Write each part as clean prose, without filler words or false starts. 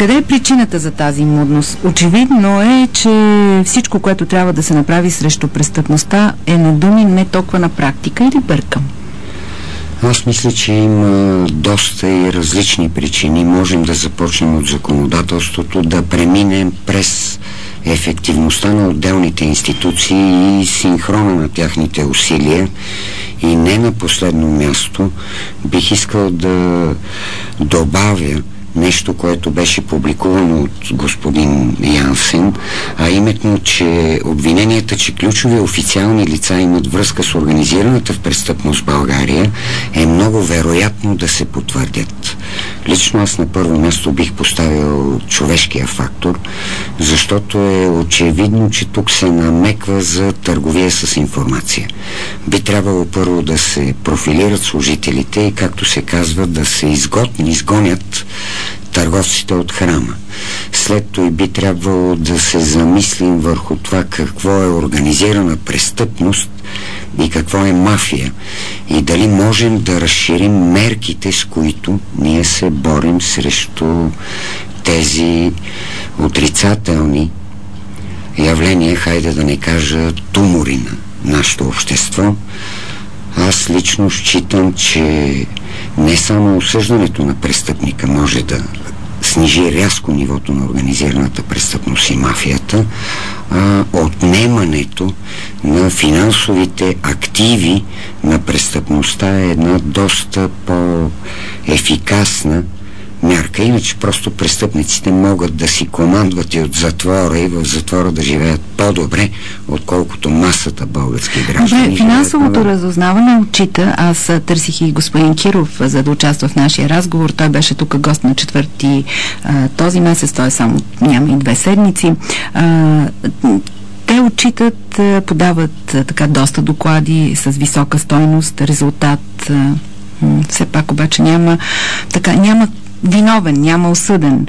Къде е причината за тази мудност? Очевидно е, че всичко, което трябва да се направи срещу престъпността, е на думи, не толкова на практика, или бъркам? Аз мисля, че има доста и различни причини. Можем да започнем от законодателството, да преминем през ефективността на отделните институции и синхрона на тяхните усилия. И не на последно място бих искал да добавя нещо, което беше публикувано от господин Янсен, а именно, че обвиненията, че ключови официални лица имат връзка с организираната в престъпност в България, е много вероятно да се потвърдят. Лично аз на първо място бих поставил човешкия фактор, защото е очевидно, че тук се намеква за търговия с информация. Би трябвало първо да се профилират служителите и, както се казва, да се изгонят търговците от храма. След това би трябвало да се замислим върху това какво е организирана престъпност и какво е мафия и дали можем да разширим мерките, с които ние се борим срещу тези отрицателни явления, хайде да не кажа тумори на нашето общество. Аз лично считам, че не само осъждането на престъпника може да снижи рязко нивото на организираната престъпност и мафията, а отнемането на финансовите активи на престъпността е една доста по-ефикасна мярка. Иначе просто престъпниците могат да си командват и от затвора и в затвора да живеят по-добре, отколкото масата български граждани. Добре, финансовото разузнаване отчита. Аз търсих и господин Киров, за да участва в нашия разговор. Той беше тук гост на 4 този месец, той само няма и 2 седмици. Те отчитат, подават така доста доклади с висока стойност, резултат. Все пак обаче няма виновен, няма осъден.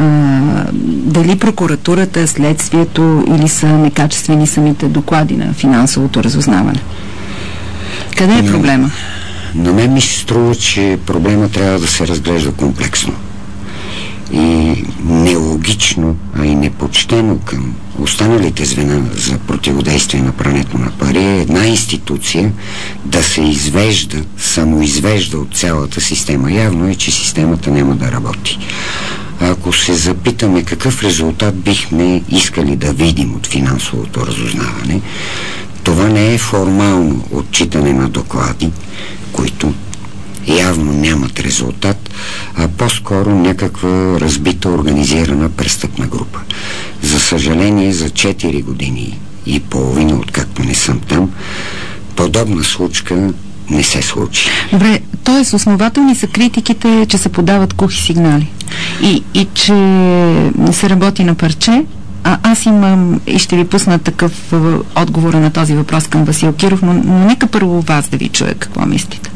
Дали прокуратурата, следствието или са некачествени самите доклади на финансовото разузнаване? Къде е проблема? На мен ми се струва, че проблема трябва да се разглежда комплексно. И нелогично, а и непочтено към останалите звена за противодействие на прането на пари е една институция да се самоизвежда от цялата система. Явно е, че системата няма да работи. Ако се запитаме какъв резултат бихме искали да видим от финансовото разузнаване, това не е формално отчитане на доклади, които явно нямат резултат, а по-скоро някаква разбита организирана престъпна група. За съжаление, за 4 години и половина, откакто не съм там, подобна случка не се случи. Добре, т.е. основателни са критиките, че се подават кухи сигнали и че не се работи на парче. Аз имам и ще ви пусна такъв отговор на този въпрос към Васил Киров, но нека първо вас да ви чуя какво мислите.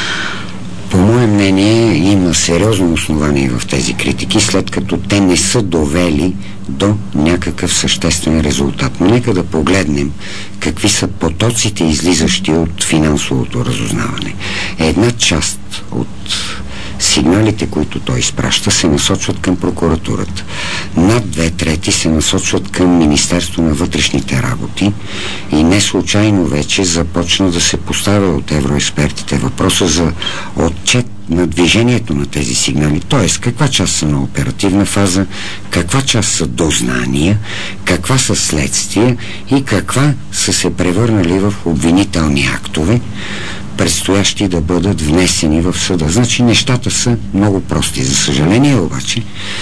По мое мнение има сериозно основание в тези критики, след като те не са довели до някакъв съществен резултат. Но нека да погледнем какви са потоците, излизащи от финансовото разузнаване. Една част от сигналите, които той изпраща, се насочват към прокуратурата. Над 2/3 се насочват към Министерство на вътрешните работи и не случайно вече започна да се поставя от евроекспертите въпроса за отчет на движението на тези сигнали, т.е. каква част са на оперативна фаза, каква част са дознания, каква са следствия и каква са се превърнали в обвинителни актове, предстоящи да бъдат внесени в съда. Значи нещата са много прости. За съжаление обаче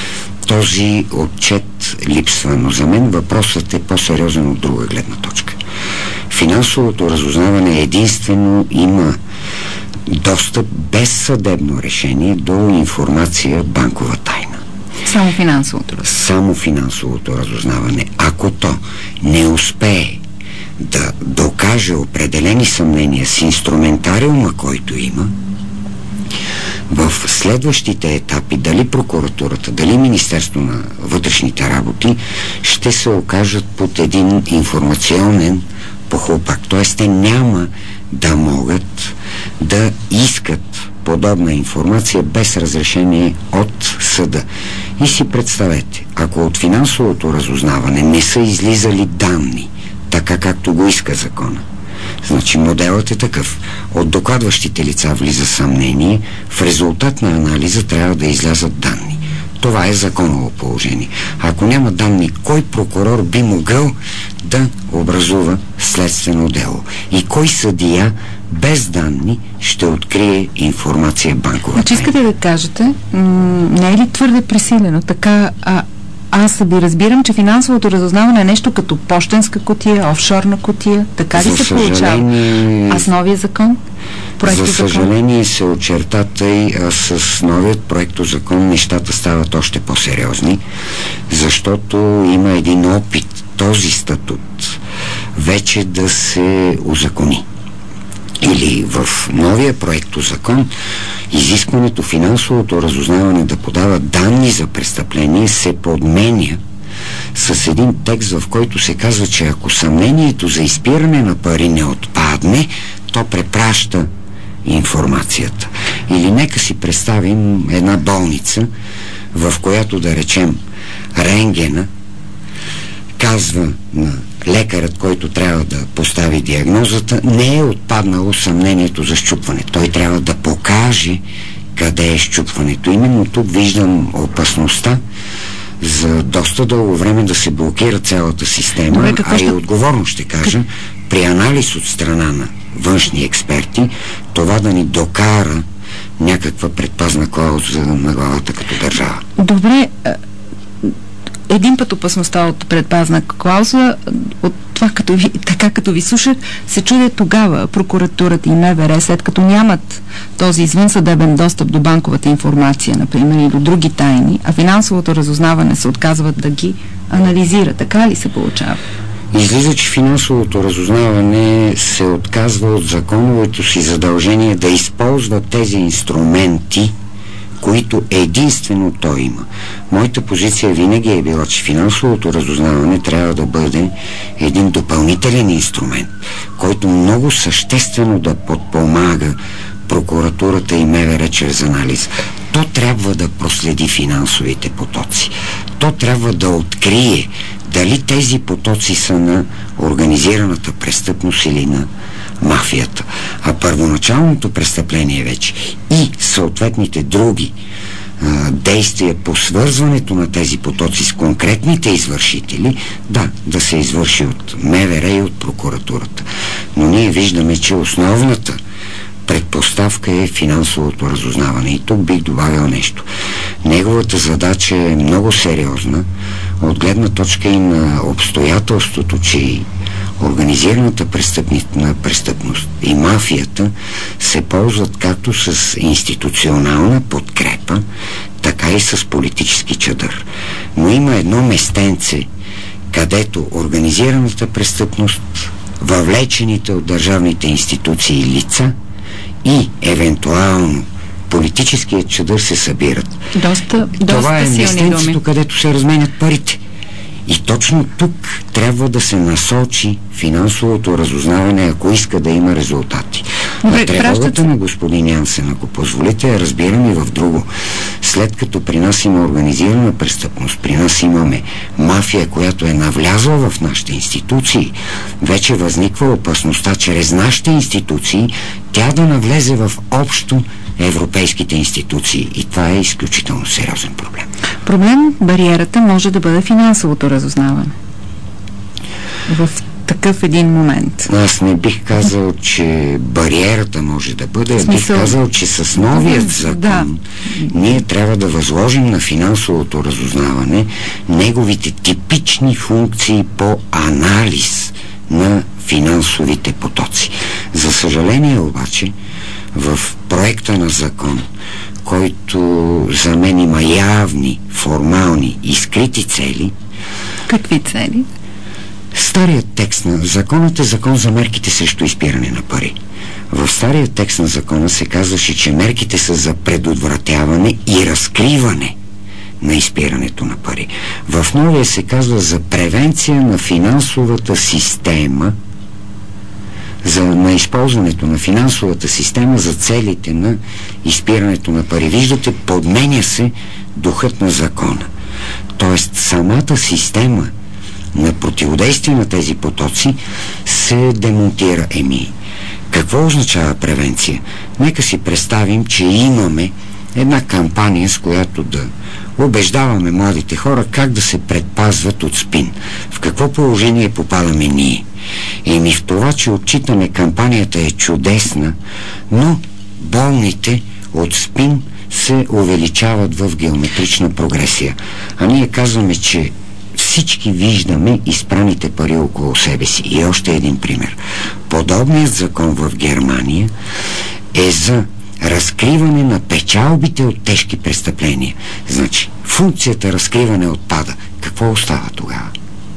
този отчет липсва, но за мен въпросът е по-сериозен от друга гледна точка. Финансовото разузнаване единствено има достъп без съдебно решение до информация банкова тайна. Само финансовото разузнаване. Ако то не успее да докаже определени съмнения с инструментариума, който има, в следващите етапи, дали прокуратурата, дали Министерство на вътрешните работи, ще се окажат под един информационен похлупак. Т.е. те няма да могат да искат подобна информация без разрешение от съда. И си представете, ако от финансовото разузнаване не са излизали данни, така както го иска закона, значи моделът е такъв. От докладващите лица влиза съмнение, в резултат на анализа трябва да излязат данни. Това е законово положение. Ако няма данни, кой прокурор би могъл да образува следствено дело? И кой съдия без данни ще открие информация банкова? Значи искате да кажете, не е ли твърде пресилено? Така, аз ви разбирам, че финансовото разузнаване е нещо като пощенска кутия, офшорна кутия. Така ли се получава? А с новия закон? За съжаление се очертата и с новият проектозакон нещата стават още по-сериозни, защото има един опит този статут вече да се узакони. Или в новия проектозакон изискването финансовото разузнаване да подава данни за престъпление се подменя с един текст, в който се казва, че ако съмнението за изпиране на пари не отпадне, то препраща информацията. Или нека си представим една болница, в която, да речем, рентгена казва на лекарът, който трябва да постави диагнозата, не е отпаднало съмнението за счупване. Той трябва да покаже къде е счупването. Именно тук виждам опасността за доста дълго време да се блокира цялата система. Добре, и отговорно ще кажа, при анализ от страна на външни експерти, това да ни докара някаква предпазна клауза на главата като държава. Добре, един път опасността от предпазна клауза, от това, като ви слушах, се чудя тогава прокуратурата и МВР, след като нямат този извънсъдебен достъп до банковата информация, например, и до други тайни, а финансовото разузнаване се отказват да ги анализира. Така ли се получава? Излиза, че финансовото разузнаване се отказва от законовото си задължение да използва тези инструменти, които единствено той има. Моята позиция винаги е била, че финансовото разузнаване трябва да бъде един допълнителен инструмент, който много съществено да подпомага прокуратурата и МВР чрез анализ. То трябва да проследи финансовите потоци. То трябва да открие дали тези потоци са на организираната престъпност или на мафията. А първоначалното престъпление вече и съответните други действия по свързването на тези потоци с конкретните извършители, да се извърши от МВР и от прокуратурата. Но ние виждаме, че основната предпоставка е финансовото разузнаване. И тук бих добавил нещо. Неговата задача е много сериозна от гледна точка и на обстоятелството, че организираната престъпност и мафията се ползват както с институционална подкрепа, така и с политически чадър. Но има едно местенце, където организираната престъпност, въвлечените от държавните институции лица и евентуално политическият чадър се събират. Това е местенцето, където се разменят парите. И точно тук трябва да се насочи финансовото разузнаване, ако иска да има резултати. А тревогата на господин Янсен, ако позволите, я разбирам и в друго. След като при нас има организирана престъпност, при нас имаме мафия, която е навлязла в нашите институции, вече възниква опасността чрез нашите институции тя да навлезе в общо европейските институции. И това е изключително сериозен проблем. Бариерата може да бъде финансовото разузнаване. В такъв един момент. Аз не бих казал, че бариерата може да бъде. Бих казал, че с новият закон ние трябва да възложим на финансовото разузнаване неговите типични функции по анализ на финансовите потоци. За съжаление обаче, в проекта на закон, който за мен има явни, формални и скрити цели. Какви цели? Старият текст на законът е закон за мерките срещу изпиране на пари. В стария текст на закона се казваше, че мерките са за предотвратяване и разкриване на изпирането на пари. В новия се казва за превенция на финансовата система, на използването на финансовата система за целите на изпирането на пари. Виждате, подменя се духът на закона. Тоест, самата система на противодействие на тези потоци се демонтира. Какво означава превенция? Нека си представим, че имаме една кампания, с която да убеждаваме младите хора как да се предпазват от СПИН. В какво положение попадаме ние? В това, че отчитаме кампанията е чудесна, но болните от СПИН се увеличават в геометрична прогресия. А ние казваме, че всички виждаме изпраните пари около себе си. И още един пример. Подобният закон в Германия е за разкриване на печалбите от тежки престъпления. Значи, функцията разкриване отпада. Какво остава тогава?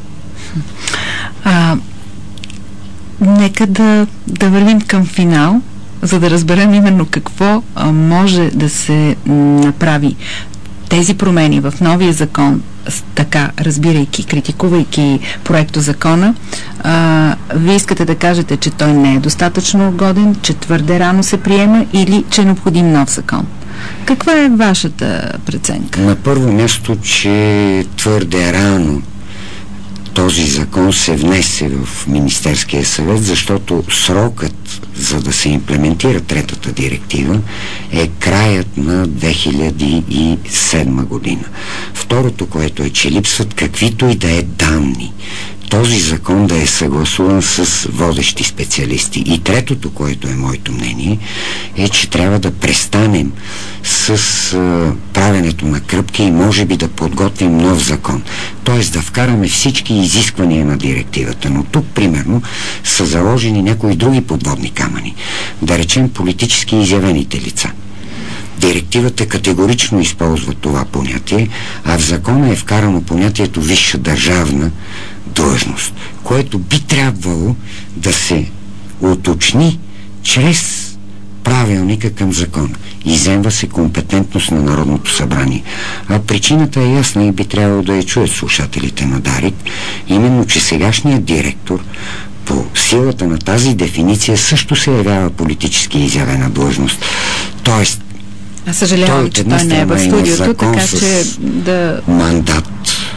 Нека да вървим към финал, за да разберем именно какво може да се направи. Тези промени в новия закон, така, разбирайки, критикувайки проекто закона, вие искате да кажете, че той не е достатъчно годен, че твърде рано се приема или че е необходим нов закон? Каква е вашата преценка? На първо място, че твърде рано този закон се внесе в Министерския съвет, защото срокът, за да се имплементира третата директива, е краят на 2007 година. Второто, което е, че липсват каквито и да е данни този закон да е съгласуван с водещи специалисти. И третото, което е моето мнение, е, че трябва да престанем с правенето на кръпки и може би да подготвим нов закон. Тоест да вкараме всички изисквания на директивата. Но тук, примерно, са заложени някои други подводни камъни. Да речем политически изявените лица. Директивата категорично използва това понятие, а в закона е вкарано понятието висша държавна длъжност, което би трябвало да се уточни чрез правилника към закона. Изземва се компетентност на Народното събрание. А причината е ясна и би трябвало да я чуят слушателите на Дарик, именно, че сегашният директор по силата на тази дефиниция също се явява политически изявена длъжност. Тоест, съжалявам, че той не е в студиото, така че да... мандат.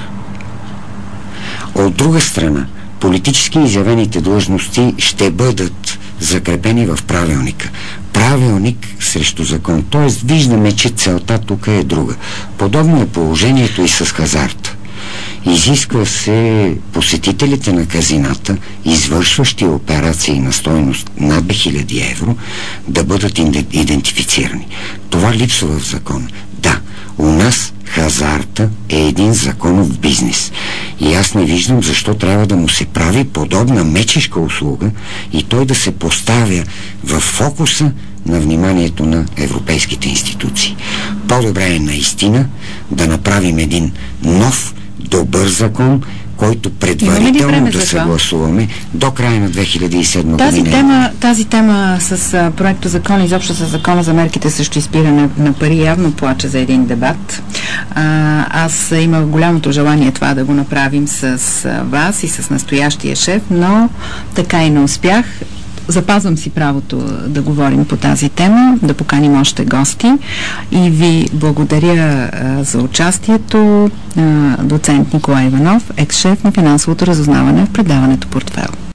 От друга страна, политически изявените длъжности ще бъдат закрепени в правилника. Правилник срещу закон. Тоест, виждаме, че целта тук е друга. Подобно е положението и с хазарта. Изисква се посетителите на казината, извършващи операции на стойност над 2000 евро, да бъдат идентифицирани. Това липсва в закона. Да, у нас хазарта е един законов бизнес. И аз не виждам защо трябва да му се прави подобна мечешка услуга и той да се поставя в фокуса на вниманието на европейските институции. По-добре е наистина да направим един нов, добър закон, който предварително да съгласуваме до края на 2007 година. Тази тема с проекто закон, изобщо с закона за мерките срещу изпиране на пари, явно плаче за един дебат. Аз имах голямото желание това да го направим с вас и с настоящия шеф, но така и не успях. Запазвам си правото да говорим по тази тема, да поканим още гости и ви благодаря за участието, доцент Николай Иванов, екс-шеф на финансовото разузнаване в предаването Портфейл.